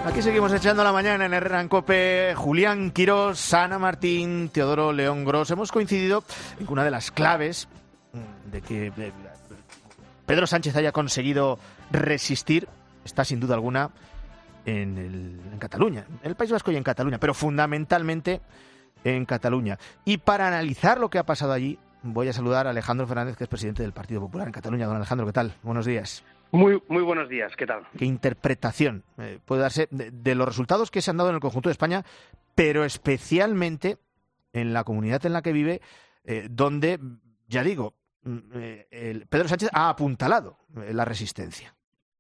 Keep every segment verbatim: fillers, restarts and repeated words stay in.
Aquí seguimos echando la mañana en Herrera en COPE. Julián Quirós, Ana Martín, Teodoro León Gros. Hemos coincidido en que una de las claves de que Pedro Sánchez haya conseguido resistir está sin duda alguna en, el, en Cataluña, en el País Vasco y en Cataluña, pero fundamentalmente en Cataluña. Y para analizar lo que ha pasado allí, voy a saludar a Alejandro Fernández, que es presidente del Partido Popular en Cataluña. Don Alejandro, ¿qué tal? Buenos días. Muy, muy buenos días, ¿qué tal? ¿Qué interpretación eh, puede darse de, de los resultados que se han dado en el conjunto de España, pero especialmente en la comunidad en la que vive, eh, donde, ya digo, eh, el Pedro Sánchez ha apuntalado eh, la resistencia?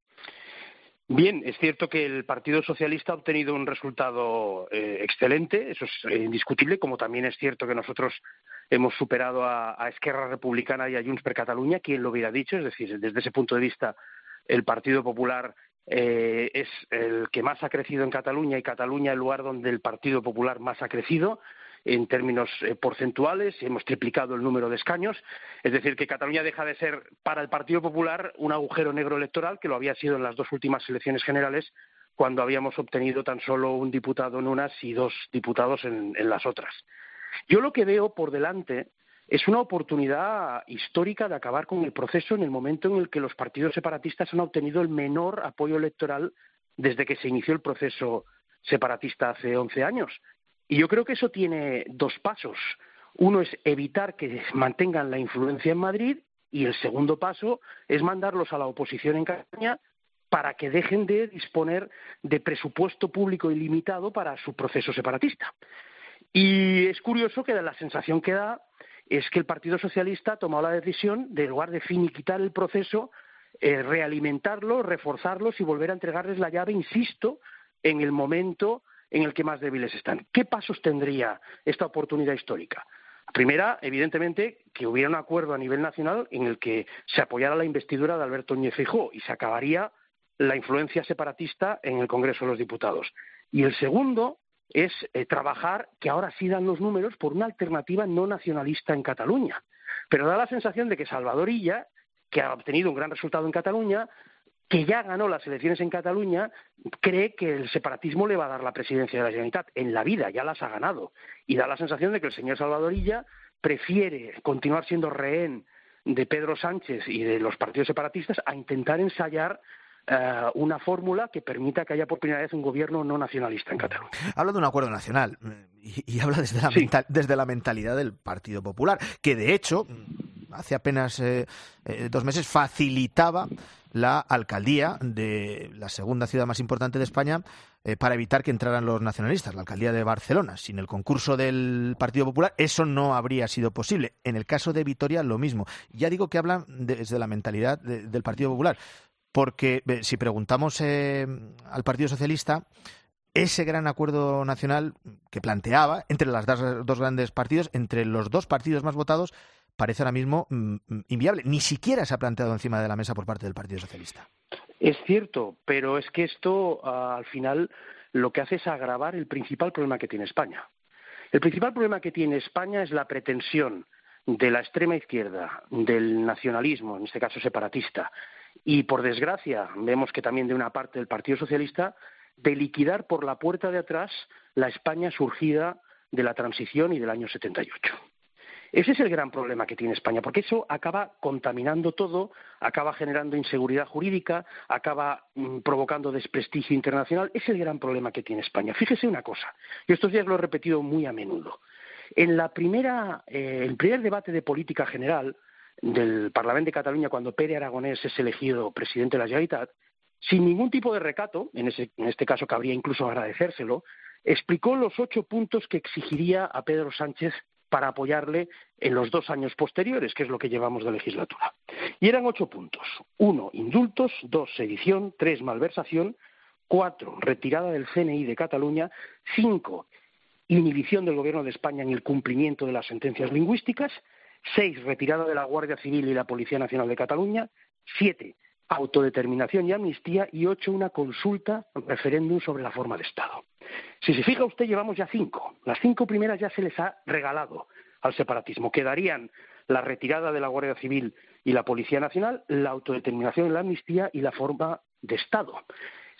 Bien, es cierto que el Partido Socialista ha obtenido un resultado eh, excelente, eso es eh, indiscutible, como también es cierto que nosotros hemos superado a, a Esquerra Republicana y a Junts per Catalunya, quien lo hubiera dicho, es decir, desde ese punto de vista el Partido Popular eh, es el que más ha crecido en Cataluña y Cataluña el lugar donde el Partido Popular más ha crecido en términos eh, porcentuales, hemos triplicado el número de escaños, es decir, que Cataluña deja de ser para el Partido Popular un agujero negro electoral, que lo había sido en las dos últimas elecciones generales, cuando habíamos obtenido tan solo un diputado en unas y dos diputados en, en las otras. Yo lo que veo por delante es una oportunidad histórica de acabar con el proceso en el momento en el que los partidos separatistas han obtenido el menor apoyo electoral desde que se inició el proceso separatista hace once años. Y yo creo que eso tiene dos pasos. Uno es evitar que mantengan la influencia en Madrid y el segundo paso es mandarlos a la oposición en Cataluña para que dejen de disponer de presupuesto público ilimitado para su proceso separatista. Y es curioso que la sensación que da es que el Partido Socialista ha tomado la decisión de, en lugar de finiquitar el proceso, eh, realimentarlo, reforzarlos y volver a entregarles la llave, insisto, en el momento en el que más débiles están. ¿Qué pasos tendría esta oportunidad histórica? Primera, evidentemente, que hubiera un acuerdo a nivel nacional en el que se apoyara la investidura de Alberto Núñez Feijóo y se acabaría la influencia separatista en el Congreso de los Diputados. Y el segundo es eh, trabajar, que ahora sí dan los números, por una alternativa no nacionalista en Cataluña. Pero da la sensación de que Salvador Illa, que ha obtenido un gran resultado en Cataluña, que ya ganó las elecciones en Cataluña, cree que el separatismo le va a dar la presidencia de la Generalitat. En la vida ya las ha ganado. Y da la sensación de que el señor Salvador Illa prefiere continuar siendo rehén de Pedro Sánchez y de los partidos separatistas a intentar ensayar Uh, una fórmula que permita que haya por primera vez un gobierno no nacionalista en Cataluña. Habla de un acuerdo nacional y, y habla desde la, sí. mental, desde la mentalidad del Partido Popular, que de hecho hace apenas eh, eh, dos meses facilitaba la alcaldía de la segunda ciudad más importante de España eh, para evitar que entraran los nacionalistas, la alcaldía de Barcelona. Sin el concurso del Partido Popular eso no habría sido posible. En el caso de Vitoria lo mismo. Ya digo que hablan de, desde la mentalidad de, del Partido Popular. Porque eh, si preguntamos eh, al Partido Socialista, ese gran acuerdo nacional que planteaba entre los dos, dos grandes partidos, entre los dos partidos más votados, parece ahora mismo mm, inviable. Ni siquiera se ha planteado encima de la mesa por parte del Partido Socialista. Es cierto, pero es que esto uh, al final lo que hace es agravar el principal problema que tiene España. El principal problema que tiene España es la pretensión de la extrema izquierda, del nacionalismo, en este caso separatista, y por desgracia vemos que también de una parte del Partido Socialista, de liquidar por la puerta de atrás la España surgida de la transición y del año setenta y ocho. Ese es el gran problema que tiene España, porque eso acaba contaminando todo, acaba generando inseguridad jurídica, acaba mmm, provocando desprestigio internacional. Es el gran problema que tiene España. Fíjese una cosa, yo estos días lo he repetido muy a menudo. En la primera, eh, el primer debate de política general del Parlamento de Cataluña, cuando Pere Aragonés es elegido presidente de la Generalitat, sin ningún tipo de recato, en, ese, en este caso cabría incluso agradecérselo, explicó los ocho puntos que exigiría a Pedro Sánchez para apoyarle en los dos años posteriores, que es lo que llevamos de legislatura. Y eran ocho puntos. Uno, indultos. Dos, sedición. Tres, malversación. Cuatro, retirada del C N I de Cataluña. Cinco, inhibición del Gobierno de España en el cumplimiento de las sentencias lingüísticas. Seis, retirada de la Guardia Civil y la Policía Nacional de Cataluña. Siete, autodeterminación y amnistía. Y ocho, una consulta, referéndum sobre la forma de Estado. Si se fija usted, llevamos ya cinco. Las cinco primeras ya se les ha regalado al separatismo. Quedarían la retirada de la Guardia Civil y la Policía Nacional, la autodeterminación y la amnistía y la forma de Estado.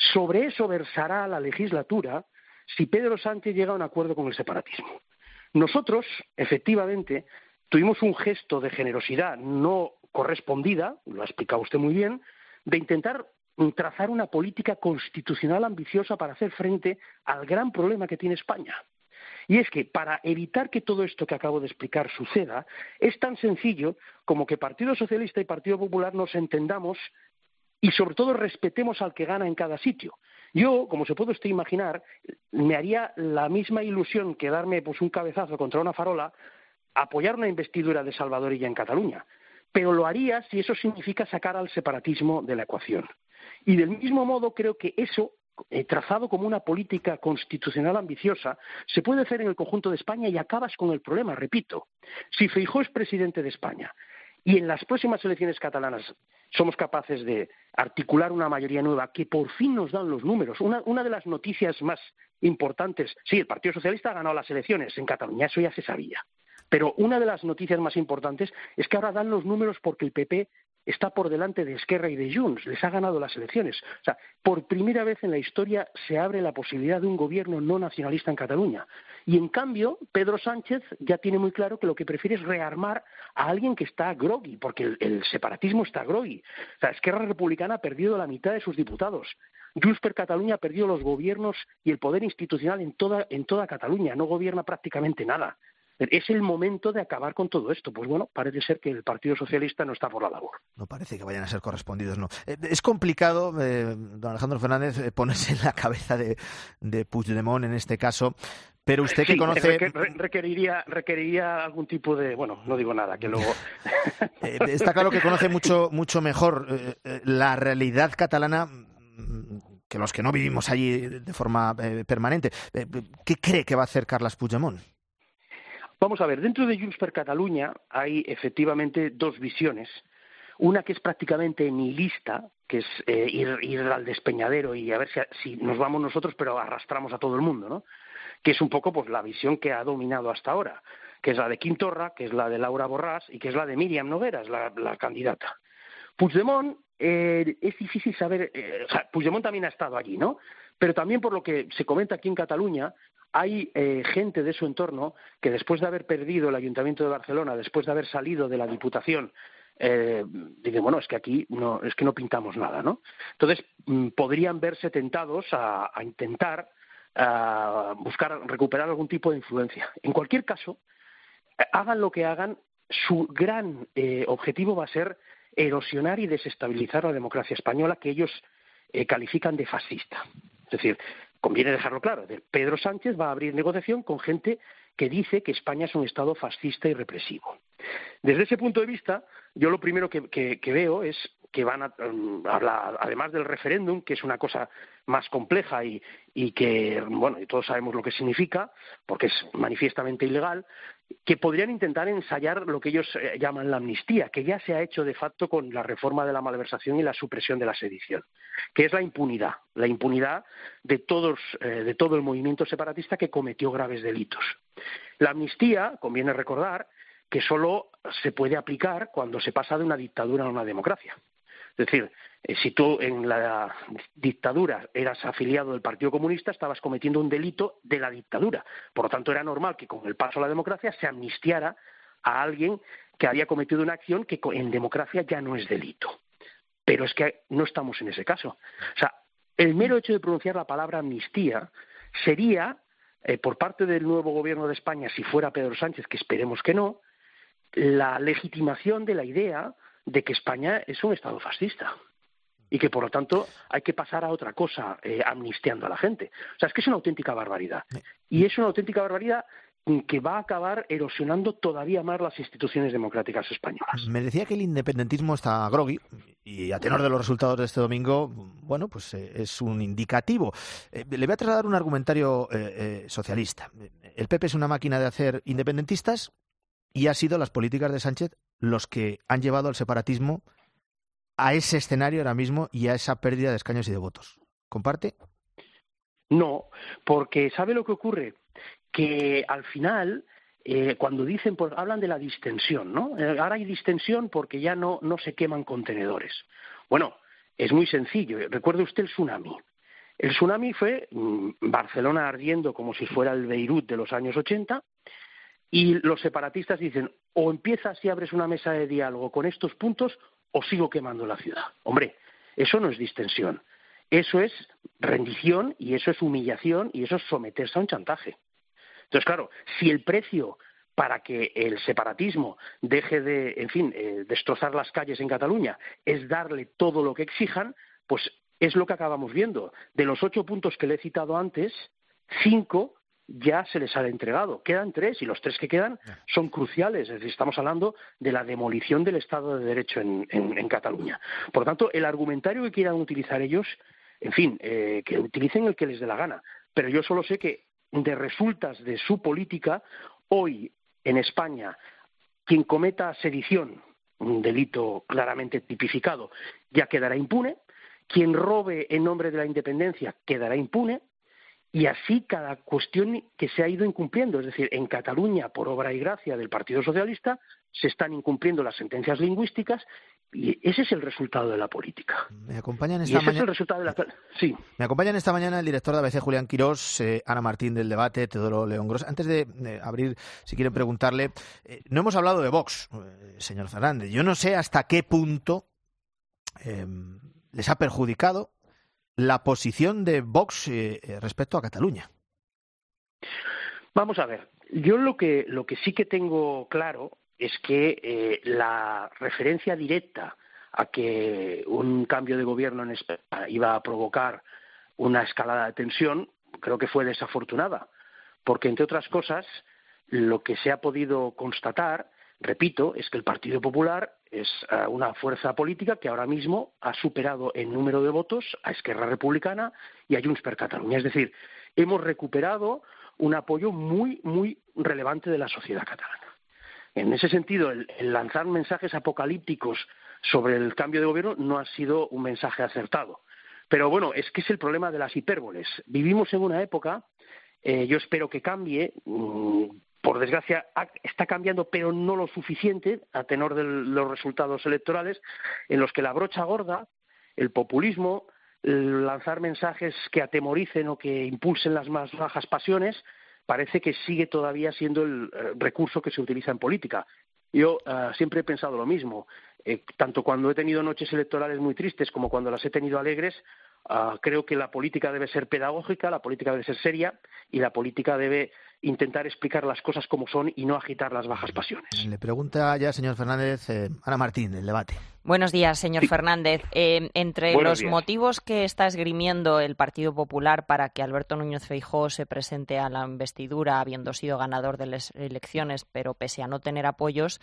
Sobre eso versará la legislatura si Pedro Sánchez llega a un acuerdo con el separatismo. Nosotros, efectivamente, tuvimos un gesto de generosidad no correspondida, lo ha explicado usted muy bien, de intentar trazar una política constitucional ambiciosa para hacer frente al gran problema que tiene España. Y es que para evitar que todo esto que acabo de explicar suceda, es tan sencillo como que Partido Socialista y Partido Popular nos entendamos y sobre todo respetemos al que gana en cada sitio. Yo, como se puede usted imaginar, me haría la misma ilusión que darme pues un cabezazo contra una farola, apoyar una investidura de Salvador Illa en Cataluña. Pero lo haría si eso significa sacar al separatismo de la ecuación. Y del mismo modo creo que eso, eh, trazado como una política constitucional ambiciosa, se puede hacer en el conjunto de España y acabas con el problema. Repito, si Feijóo es presidente de España y en las próximas elecciones catalanas somos capaces de articular una mayoría nueva que por fin nos dan los números, una, una de las noticias más importantes, sí, el Partido Socialista ha ganado las elecciones en Cataluña, eso ya se sabía, pero una de las noticias más importantes es que ahora dan los números porque el P P está por delante de Esquerra y de Junts, les ha ganado las elecciones. O sea, por primera vez en la historia se abre la posibilidad de un gobierno no nacionalista en Cataluña. Y en cambio, Pedro Sánchez ya tiene muy claro que lo que prefiere es rearmar a alguien que está groggy, porque el, el separatismo está groggy. O sea, Esquerra Republicana ha perdido la mitad de sus diputados. Junts per Catalunya ha perdido los gobiernos y el poder institucional en toda, en toda Cataluña, no gobierna prácticamente nada. Es el momento de acabar con todo esto. Pues bueno, parece ser que el Partido Socialista no está por la labor. No parece que vayan a ser correspondidos, no. Es complicado, eh, don Alejandro Fernández, eh, ponerse en la cabeza de, de Puigdemont en este caso, pero usted que sí, conoce... requeriría, requeriría algún tipo de... Bueno, no digo nada, que luego... eh, está claro que conoce mucho, mucho mejor eh, la realidad catalana que los que no vivimos allí de forma eh, permanente. Eh, ¿Qué cree que va a hacer Carles Puigdemont? Vamos a ver, dentro de Junts per Catalunya hay efectivamente dos visiones. Una que es prácticamente nihilista, que es eh, ir, ir al despeñadero y a ver si, si nos vamos nosotros, pero arrastramos a todo el mundo, ¿no? Que es un poco pues la visión que ha dominado hasta ahora, que es la de Quim Torra, que es la de Laura Borràs y que es la de Míriam Nogueras, la, la candidata. Puigdemont, eh, es difícil saber, eh, o sea, Puigdemont también ha estado allí, ¿no? Pero también por lo que se comenta aquí en Cataluña, hay eh, gente de su entorno que después de haber perdido el Ayuntamiento de Barcelona, después de haber salido de la Diputación, eh, dicen, bueno, es que aquí no, es que no pintamos nada, ¿no? Entonces, mm, podrían verse tentados a, a intentar a buscar recuperar algún tipo de influencia. En cualquier caso, hagan lo que hagan, su gran eh, objetivo va a ser erosionar y desestabilizar la democracia española, que ellos eh, califican de fascista. Es decir, conviene dejarlo claro, Pedro Sánchez va a abrir negociación con gente que dice que España es un Estado fascista y represivo. Desde ese punto de vista, yo lo primero que, que, que veo es que van a, um, hablar, además del referéndum, que es una cosa más compleja y, y que, bueno, y todos sabemos lo que significa, porque es manifiestamente ilegal, que podrían intentar ensayar lo que ellos eh, llaman la amnistía, que ya se ha hecho de facto con la reforma de la malversación y la supresión de la sedición, que es la impunidad, la impunidad de todos, eh, de todo el movimiento separatista que cometió graves delitos. La amnistía, conviene recordar, que solo se puede aplicar cuando se pasa de una dictadura a una democracia. Es decir, eh, si tú en la dictadura eras afiliado del Partido Comunista, estabas cometiendo un delito de la dictadura. Por lo tanto, era normal que con el paso a la democracia se amnistiara a alguien que había cometido una acción que en democracia ya no es delito. Pero es que no estamos en ese caso. O sea, el mero hecho de pronunciar la palabra amnistía sería, eh, por parte del nuevo gobierno de España, si fuera Pedro Sánchez, que esperemos que no, la legitimación de la idea de que España es un Estado fascista y que, por lo tanto, hay que pasar a otra cosa, eh, amnistiando a la gente. O sea, es que es una auténtica barbaridad. Y es una auténtica barbaridad que va a acabar erosionando todavía más las instituciones democráticas españolas. Me decía que el independentismo está groggy y a tenor de los resultados de este domingo, bueno, pues eh, es un indicativo. Eh, le voy a trasladar un argumentario eh, eh, socialista. El P P es una máquina de hacer independentistas y ha sido las políticas de Sánchez los que han llevado al separatismo a ese escenario ahora mismo y a esa pérdida de escaños y de votos. ¿Comparte? No, porque ¿sabe lo que ocurre? Que al final, eh, cuando dicen, pues, hablan de la distensión, ¿no? Eh, ahora hay distensión porque ya no, no se queman contenedores. Bueno, es muy sencillo. Recuerde usted el tsunami. El tsunami fue mmm, Barcelona ardiendo como si fuera el Beirut de los años ochenta, y los separatistas dicen, o empiezas y abres una mesa de diálogo con estos puntos, o sigo quemando la ciudad. Hombre, eso no es distensión, eso es rendición, y eso es humillación, y eso es someterse a un chantaje. Entonces, claro, si el precio para que el separatismo deje de, en fin, eh, destrozar las calles en Cataluña es darle todo lo que exijan, pues es lo que acabamos viendo. De los ocho puntos que le he citado antes, cinco ya se les ha entregado. Quedan tres, y los tres que quedan son cruciales. Es decir, estamos hablando de la demolición del Estado de Derecho en, en, en Cataluña. Por lo tanto, el argumentario que quieran utilizar ellos, en fin, eh, que utilicen el que les dé la gana. Pero yo solo sé que de resultas de su política, hoy en España, quien cometa sedición, un delito claramente tipificado, ya quedará impune. Quien robe en nombre de la independencia quedará impune. Y así cada cuestión que se ha ido incumpliendo. Es decir, en Cataluña, por obra y gracia del Partido Socialista, se están incumpliendo las sentencias lingüísticas, y ese es el resultado de la política. Me acompañan esta y ese mañana... es el resultado de la... Sí. Me acompañan esta mañana el director de A B C, Julián Quirós, eh, Ana Martín del Debate, Teodoro León Gros. Antes de eh, abrir, si quieren preguntarle, eh, no hemos hablado de Vox, eh, señor Fernández. Yo no sé hasta qué punto eh, les ha perjudicado la posición de Vox eh, respecto a Cataluña. Vamos a ver, yo lo que, lo que sí que tengo claro es que eh, la referencia directa a que un cambio de gobierno en España iba a provocar una escalada de tensión, creo que fue desafortunada, porque, entre otras cosas, lo que se ha podido constatar, repito, es que el Partido Popular es uh, una fuerza política que ahora mismo ha superado en número de votos a Esquerra Republicana y a Junts per Catalunya. Es decir, hemos recuperado un apoyo muy, muy relevante de la sociedad catalana. En ese sentido, el, el lanzar mensajes apocalípticos sobre el cambio de gobierno no ha sido un mensaje acertado. Pero bueno, es que es el problema de las hipérboles. Vivimos en una época, eh, yo espero que cambie, mmm, por desgracia está cambiando, pero no lo suficiente a tenor de los resultados electorales, en los que la brocha gorda, el populismo, el lanzar mensajes que atemoricen o que impulsen las más bajas pasiones, parece que sigue todavía siendo el recurso que se utiliza en política. Yo uh, siempre he pensado lo mismo, eh, tanto cuando he tenido noches electorales muy tristes como cuando las he tenido alegres. Uh, creo que la política debe ser pedagógica, la política debe ser seria, y la política debe intentar explicar las cosas como son y no agitar las bajas pasiones. Le pregunta ya, señor Fernández, eh, Ana Martín, del Debate. Buenos días, señor sí. Fernández. Eh, entre Buenos los días. motivos que está esgrimiendo el Partido Popular para que Alberto Núñez Feijóo se presente a la investidura, habiendo sido ganador de las elecciones, pero pese a no tener apoyos,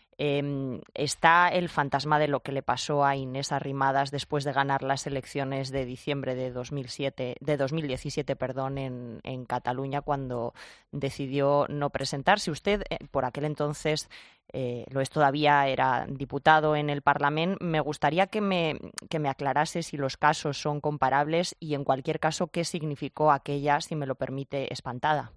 Eh, está el fantasma de lo que le pasó a Inés Arrimadas después de ganar las elecciones de diciembre de dos mil siete, de dos mil diecisiete, perdón, en, en Cataluña, cuando decidió no presentarse. Usted, eh, por aquel entonces, eh, lo es todavía, era diputado en el Parlamento. Me gustaría que me, que me aclarase si los casos son comparables y, en cualquier caso, qué significó aquella, si me lo permite, espantada.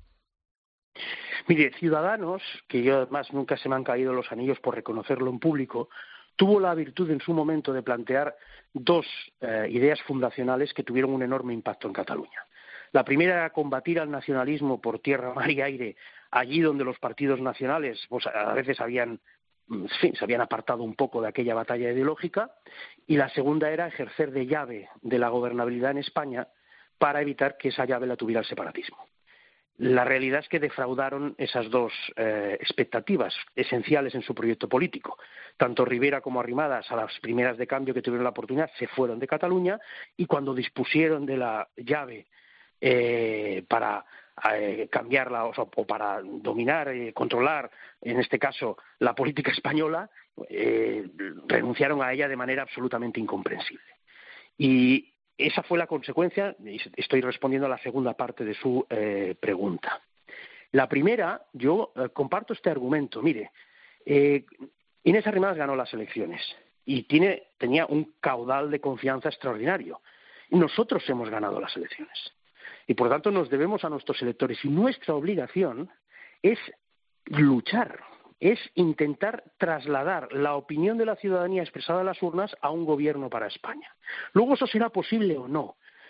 Mire, Ciudadanos, que yo además nunca se me han caído los anillos por reconocerlo en público, tuvo la virtud en su momento de plantear dos eh, ideas fundacionales que tuvieron un enorme impacto en Cataluña. La primera era combatir al nacionalismo por tierra, mar y aire, allí donde los partidos nacionales pues, a veces habían, en fin, se habían apartado un poco de aquella batalla ideológica, y la segunda era ejercer de llave de la gobernabilidad en España para evitar que esa llave la tuviera el separatismo. La realidad es que defraudaron esas dos eh, expectativas esenciales en su proyecto político. Tanto Rivera como Arrimadas, a las primeras de cambio que tuvieron la oportunidad, se fueron de Cataluña, y cuando dispusieron de la llave eh, para eh, cambiarla o, o para dominar, eh, controlar, en este caso, la política española, eh, renunciaron a ella de manera absolutamente incomprensible. Y esa fue la consecuencia, y estoy respondiendo a la segunda parte de su eh, pregunta. La primera, yo eh, comparto este argumento. Mire, eh, Inés Arrimadas ganó las elecciones y tiene, tenía un caudal de confianza extraordinario. Nosotros hemos ganado las elecciones y, por tanto, nos debemos a nuestros electores, y nuestra obligación es luchar, es intentar trasladar la opinión de la ciudadanía expresada en las urnas a un gobierno para España. Luego eso será posible o no,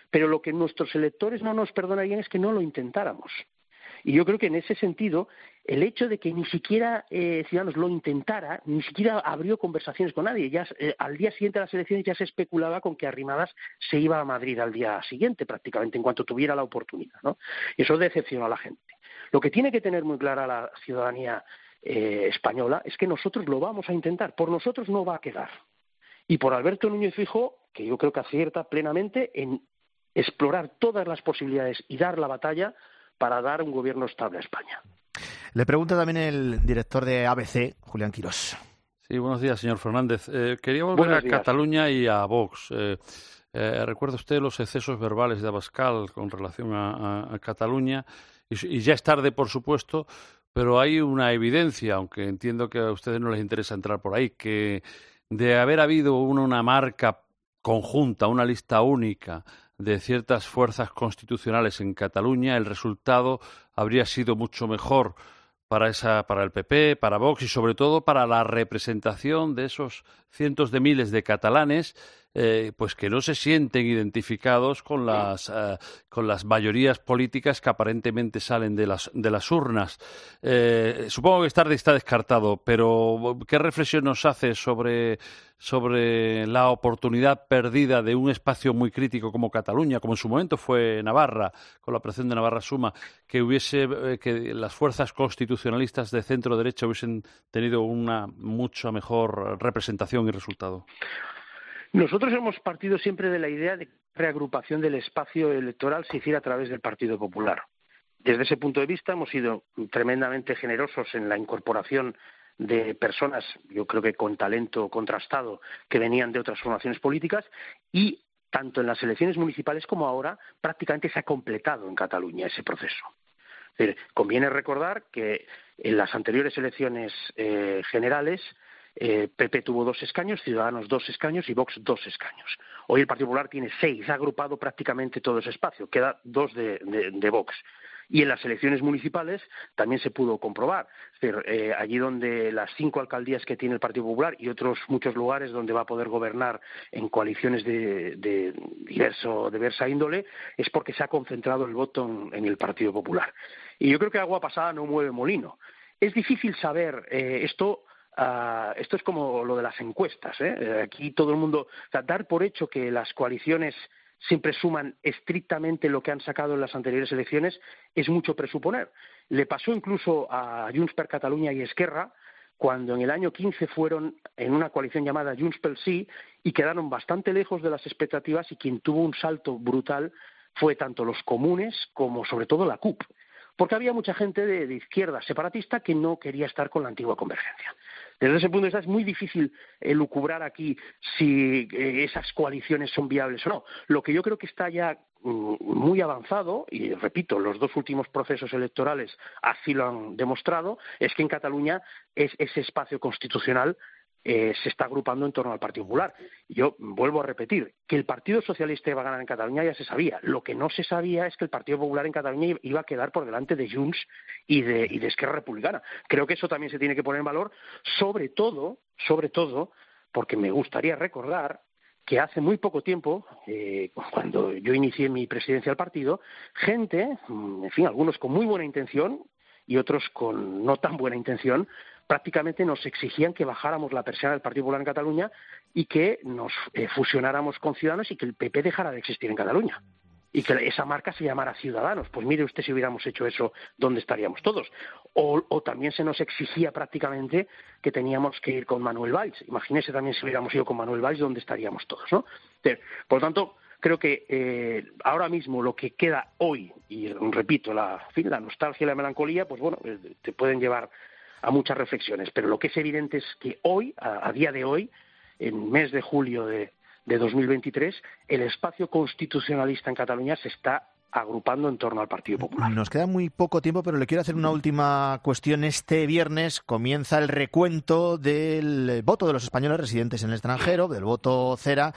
Pero lo que nuestros electores no nos perdonarían es que no lo intentáramos. Y yo creo que en ese sentido, el hecho de que ni siquiera eh, Ciudadanos lo intentara, ni siquiera abrió conversaciones con nadie. Ya eh, al día siguiente de las elecciones ya se especulaba con que Arrimadas se iba a Madrid al día siguiente, prácticamente, en cuanto tuviera la oportunidad, ¿no? Y eso decepcionó a la gente. Lo que tiene que tener muy clara la ciudadanía eh, española es que nosotros lo vamos a intentar. Por nosotros no va a quedar. Y por Alberto Núñez Feijóo, que yo creo que acierta plenamente en explorar todas las posibilidades y dar la batalla para dar un gobierno estable a España. Le pregunta también el director de A B C, Julián Quirós. Sí, buenos días, señor Fernández. Eh, quería volver Buenos a días. Cataluña y a Vox. Eh, eh, ¿Recuerda usted los excesos verbales de Abascal con relación a, a, a Cataluña? Y, y ya es tarde, por supuesto, pero hay una evidencia, aunque entiendo que a ustedes no les interesa entrar por ahí, que de haber habido una, una marca conjunta, una lista única de ciertas fuerzas constitucionales en Cataluña, el resultado habría sido mucho mejor para esa, para el P P, para Vox y sobre todo para la representación de esos cientos de miles de catalanes eh, pues que no se sienten identificados con las eh, con las mayorías políticas que aparentemente salen de las de las urnas. Eh, supongo que es tarde y está descartado, pero ¿qué reflexión nos hace sobre sobre la oportunidad perdida de un espacio muy crítico como Cataluña, como en su momento fue Navarra, con la operación de Navarra Suma, que hubiese eh, que las fuerzas constitucionalistas de centro derecha hubiesen tenido una mucha mejor representación y resultado? Nosotros hemos partido siempre de la idea de que la reagrupación del espacio electoral se hiciera a través del Partido Popular. Desde ese punto de vista hemos sido tremendamente generosos en la incorporación de personas, yo creo que con talento contrastado, que venían de otras formaciones políticas y tanto en las elecciones municipales como ahora prácticamente se ha completado en Cataluña ese proceso. Es decir, conviene recordar que en las anteriores elecciones eh, generales eh, P P tuvo dos escaños, Ciudadanos dos escaños y Vox dos escaños. Hoy el Partido Popular tiene seis, ha agrupado prácticamente todo ese espacio, queda dos de, de, de Vox. Y en las elecciones municipales también se pudo comprobar. Es decir, eh, allí donde las cinco alcaldías que tiene el Partido Popular y otros muchos lugares donde va a poder gobernar en coaliciones de, de diverso, diversa índole, es porque se ha concentrado el voto en, en el Partido Popular. Y yo creo que agua pasada no mueve molino. Es difícil saber eh, esto. Uh, esto es como lo de las encuestas, ¿eh? Aquí todo el mundo, o sea, dar por hecho que las coaliciones siempre suman estrictamente lo que han sacado en las anteriores elecciones es mucho presuponer. Le pasó incluso a Junts per Catalunya y Esquerra cuando en el año quince fueron en una coalición llamada Junts pel Sí y quedaron bastante lejos de las expectativas y quien tuvo un salto brutal fue tanto los comunes como sobre todo la C U P. Porque había mucha gente de, de izquierda separatista que no quería estar con la antigua convergencia. Desde ese punto de vista es muy difícil elucubrar aquí si eh, esas coaliciones son viables o no. Lo que yo creo que está ya mm, muy avanzado, y repito, los dos últimos procesos electorales así lo han demostrado, es que en Cataluña es ese espacio constitucional Eh, se está agrupando en torno al Partido Popular. Yo vuelvo a repetir, que el Partido Socialista iba a ganar en Cataluña ya se sabía. Lo que no se sabía es que el Partido Popular en Cataluña iba a quedar por delante de Junts y de, y de Esquerra Republicana. Creo que eso también se tiene que poner en valor, sobre todo, sobre todo, porque me gustaría recordar que hace muy poco tiempo, eh, cuando yo inicié mi presidencia del partido, gente, en fin, algunos con muy buena intención y otros con no tan buena intención, prácticamente nos exigían que bajáramos la persiana del Partido Popular en Cataluña y que nos eh, fusionáramos con Ciudadanos y que el P P dejara de existir en Cataluña y que esa marca se llamara Ciudadanos. Pues mire usted, si hubiéramos hecho eso, ¿dónde estaríamos todos? O, o también se nos exigía prácticamente que teníamos que ir con Manuel Valls. Imagínese también si hubiéramos ido con Manuel Valls, ¿dónde estaríamos todos, no? Por lo tanto, creo que eh, ahora mismo lo que queda hoy, y repito, la, en fin, la nostalgia y la melancolía, pues bueno, te pueden llevar a muchas reflexiones, pero lo que es evidente es que hoy, a, a día de hoy, en mes de julio de, de dos mil veintitrés, el espacio constitucionalista en Cataluña se está agrupando en torno al Partido Popular. Nos queda muy poco tiempo, pero le quiero hacer una última cuestión. Este viernes comienza el recuento del voto de los españoles residentes en el extranjero, del voto cera.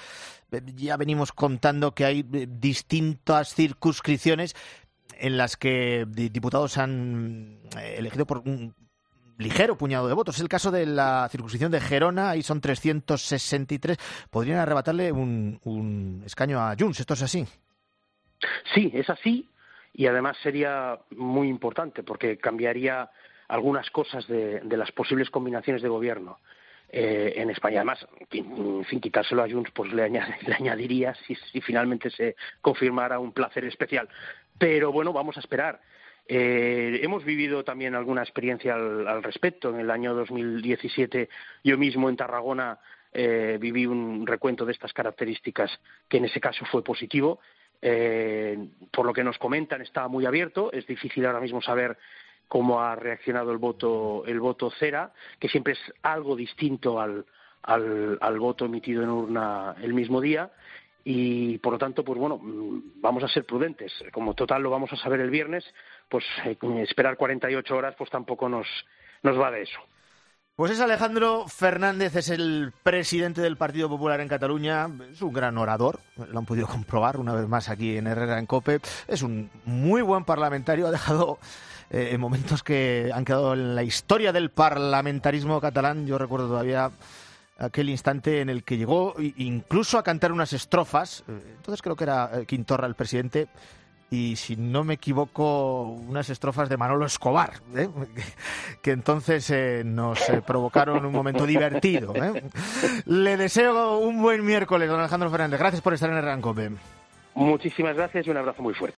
Ya venimos contando que hay distintas circunscripciones en las que diputados han elegido por un ligero puñado de votos. Es el caso de la circunscripción de Gerona, ahí son trescientos sesenta y tres. Podrían arrebatarle un, un escaño a Junts, ¿esto es así? Sí, es así, y además sería muy importante porque cambiaría algunas cosas de, de las posibles combinaciones de gobierno eh, en España. Además, sin quitárselo a Junts, pues le, añade, le añadiría, si, si finalmente se confirmara, un placer especial. Pero bueno, vamos a esperar. Eh, hemos vivido también alguna experiencia al, al respecto. En el año dos mil diecisiete, yo mismo en Tarragona eh, viví un recuento de estas características que en ese caso fue positivo. Eh, por lo que nos comentan, está muy abierto. Es difícil ahora mismo saber cómo ha reaccionado el voto el voto cera, que siempre es algo distinto al, al, al voto emitido en urna el mismo día. Y por lo tanto, pues bueno, vamos a ser prudentes. Como total lo vamos a saber el viernes, pues eh, esperar cuarenta y ocho horas pues tampoco nos, nos va de eso. Pues es Alejandro Fernández, es el presidente del Partido Popular en Cataluña, es un gran orador, lo han podido comprobar una vez más aquí en Herrera en COPE, es un muy buen parlamentario, ha dejado eh, momentos que han quedado en la historia del parlamentarismo catalán. Yo recuerdo todavía aquel instante en el que llegó incluso a cantar unas estrofas, entonces creo que era Quintorra el presidente, y si no me equivoco, unas estrofas de Manolo Escobar, ¿eh? que entonces eh, nos eh, provocaron un momento divertido. ¿eh? Le deseo un buen miércoles, don Alejandro Fernández. Gracias por estar en el Rancope. Muchísimas gracias y un abrazo muy fuerte.